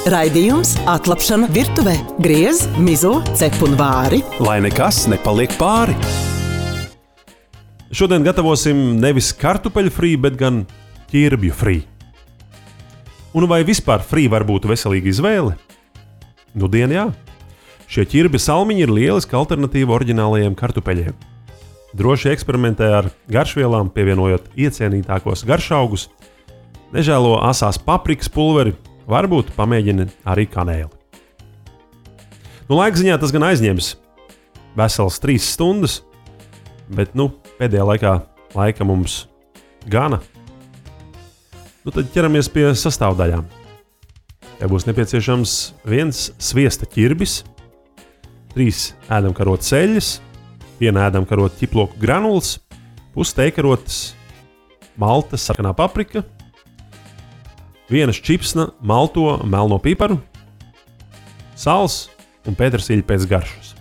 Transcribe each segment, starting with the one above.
Raidījums Atlapšana virtuvē. Griez, mizo, cep un vari. Lai nekas nepaliek pāri. Šodien gatavosim nevis kartupeļu frī, bet gan ķirbju frī. Un vai vispār frī var būt veselīga izvēle? Nudien jā. Šie ķirbju salmiņi ir lieliska alternatīva oriģinālajiem kartupeļiem. Droši eksperimentē ar garšvielām, pievienojot iecienītākos garšaugus, nežēlo asās paprikas pulveri, varbūt pamēģini arī kanēli. Laika ziņā tas gan aizņems veselas 3 stundas, bet pēdējā laikā laika mums gana. Tad ķeramies pie sastāvdaļām. Te būs nepieciešams 1 sviesta ķirbis, 3 ēdamkarotes eļļas, 1 ēdamkarota ķiploku granulas, pus tejkarotes maltas sarkanā paprika, 1 šķipsna malto melno piparu, sāls un petersiļa pēc garšas.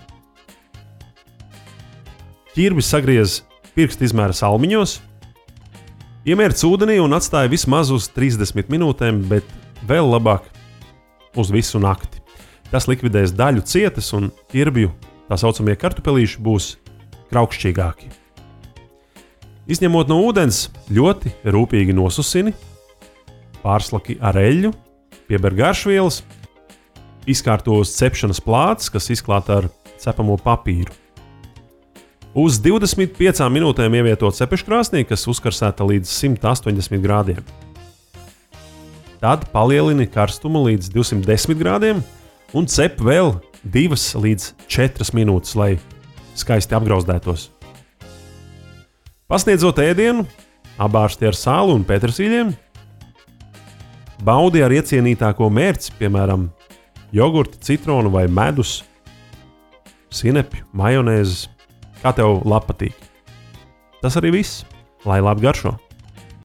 Ķirbis sagriez pirksta izmēra salmiņos, iemērc ūdenī un atstāja vismaz uz 30 minūtēm, bet vēl labāk uz visu nakti. Tas likvidēs daļu cietas un ķirbju tā saucamie kartupelīši būs kraukšķīgāki. Izņemot no ūdens, ļoti rūpīgi nosusini, pārslaki ar eļļu, pieber garšvielas, izkārto uz cepšanas plātes, kas izklāta ar cepamo papīru. Uz 25 minūtēm ievieto cepeškrāsnī, kas uzkarsēta līdz 180 grādiem. Tad palielini karstumu līdz 210 grādiem un cep vēl 2 līdz 4 minūtes, lai skaisti apgrauzdētos. Pasniedzot ēdienu, abārsti ar sāli un petersiļiem, baudi ar iecienītāko mērci, piemēram, jogurti, citronu vai medus, sinepju, majonēzes, kā tev patīk. Tas arī viss, lai labi garšo!